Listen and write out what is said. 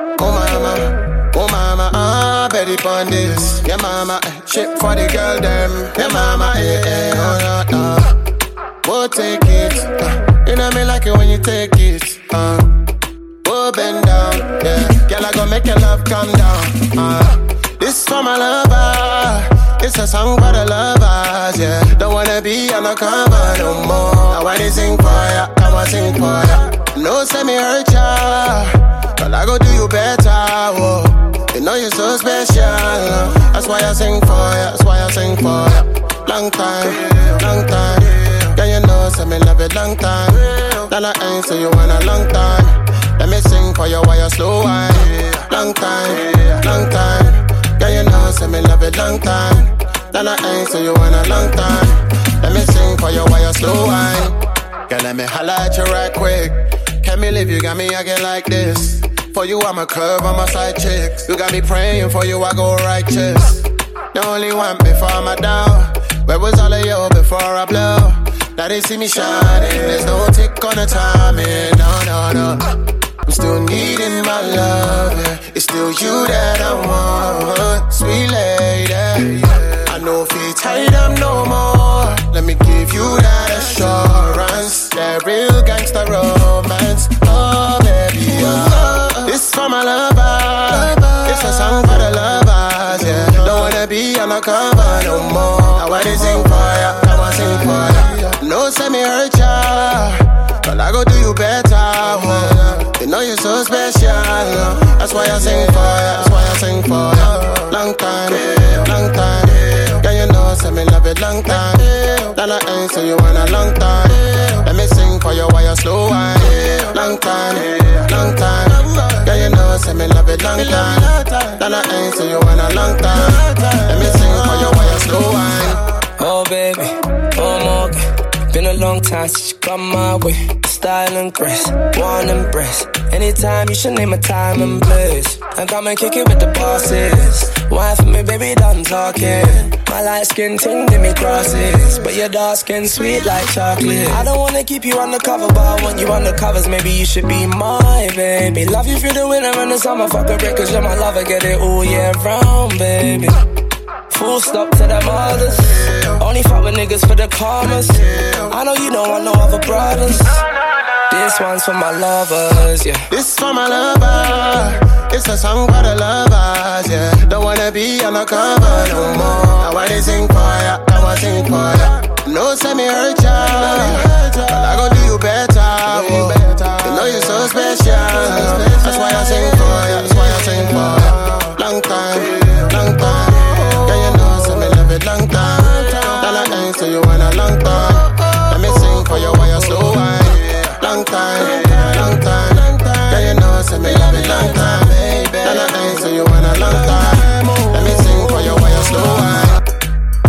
Oh mama, Betty pon this. Yeah mama, shit for the girl them. Yeah mama, oh no. We'll take it. You know me like it when you take it. Oh bend down, yeah. Girl I gon' make your love come down. This for my lover. It's a song for the lovers, yeah. Don't wanna be undercover no more. Now when they sing for ya, come on sing for ya. No say me hurt ya, but I go do you better, whoa. You know you're so special, that's why I sing for ya, that's why I sing for ya. Long time, yeah you know, say me love it long time. Then I ain't say you want a long time. Let me sing for you while you slow wine. Long time, yeah you know, say me love it long time. Then I ain't say you want a long time. Let me sing for you while you slow wine. Girl, let me holla at you right quick. Can't believe you got me again like this. For you, I'm a curve, I'm a side chick. You got me praying for you, I go righteous. The only one before my down. Where was all of you before I blow? Now they see me shining, there's no tick on the timing. No. I'm still needing my love, yeah. It's still you that I want, sweet lady. I know if you tight up no more. Let me give you that assurance, that real gangsta romance. Oh baby, this for my lover. It's a song for the lovers, yeah. Don't wanna be undercover no more. Now I sing for ya, come on sing for ya. No say me hurt ya, but I go do you better, whoa. You know you're so special, that's why I sing for ya, that's why I sing for ya. Long time, yeah you know, say me love it long time. Then I ain't say you want a long time. Let me sing for you while you slow wine. Long time, yeah you know, say me love it long time. Then I ain't say you want a long time. Let me sing for you while you slow wine. Oh baby, oh Morgan. Been a long time since you come my way. Style and grace, one embrace. Anytime you should name a time and place. And come and kick it with the bosses. Why for me, baby, done talking. My light skin ting, give me crosses. But your dark skin sweet like chocolate. I don't wanna keep you undercover, but I want you undercovers. Maybe you should be my baby. Love you through the winter and the summer. Fuck a break, cause you're my lover. Get it all year round, baby. Full stop to them others. Only fuck with niggas for the commas. I know you don't want no other brothers. This one's for my lovers, yeah. This for my lover. It's a song for the lovers, yeah. Don't wanna be undercover no more. Now why they sing for ya, now I sing for ya. No say me hurt ya, but I go do you better, whoa. You know you're so special.